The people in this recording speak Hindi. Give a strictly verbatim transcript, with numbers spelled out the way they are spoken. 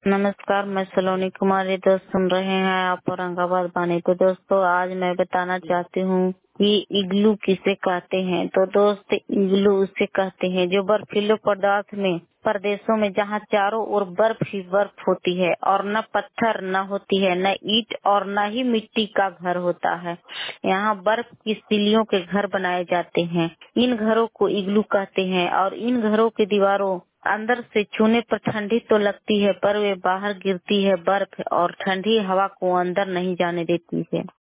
नमस्कार, मैं सलोनी कुमारी। दोस्त सुन रहे हैं आप औरंगाबाद वाणी को। दोस्तों, आज मैं बताना चाहती हूँ कि इग्लू किसे कहते हैं। तो दोस्त, इग्लू उसे कहते हैं जो बर्फीले पदार्थ में प्रदेशों में जहाँ चारों ओर बर्फ ही बर्फ होती है और न पत्थर न होती है, न ईंट और न ही मिट्टी का घर होता है। यहाँ बर्फ की सिल्लियों के घर बनाए जाते हैं। इन घरों को इग्लू कहते हैं और इन घरों की दीवारों अंदर से छूने पर ठंडी तो लगती है, पर वे बाहर गिरती है बर्फ और ठंडी हवा को अंदर नहीं जाने देती है।